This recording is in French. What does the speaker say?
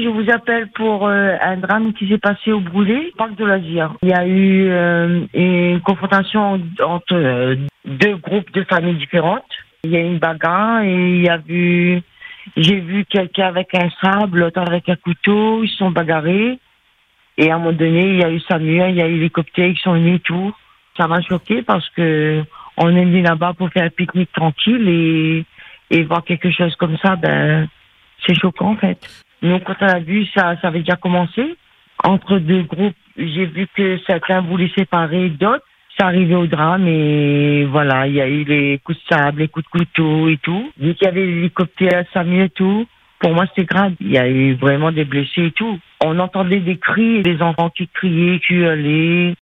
je vous appelle pour un drame qui s'est passé au Brûlé, parc de loisirs. Il y a eu une confrontation entre deux groupes de familles différentes. Il y a eu une bagarre et j'ai vu quelqu'un avec un sabre, l'autre avec un couteau, ils se sont bagarrés. Et à un moment donné, il y a eu Samuel, il y a eu l'hélicoptère qui sont venus et tout. Ça m'a choqué parce que on est venu là-bas pour faire un pique-nique tranquille et voir quelque chose comme ça, c'est choquant en fait. Donc quand on a vu, ça avait déjà commencé. Entre deux groupes, j'ai vu que certains voulaient séparer d'autres. C'est arrivé au drame et voilà, il y a eu les coups de sable, les coups de couteau et tout. Vu qu'il y avait l'hélicoptère, Samuel et tout, pour moi c'était grave. Il y a eu vraiment des blessés et tout. On entendait des cris, des enfants qui criaient, qui hurlaient.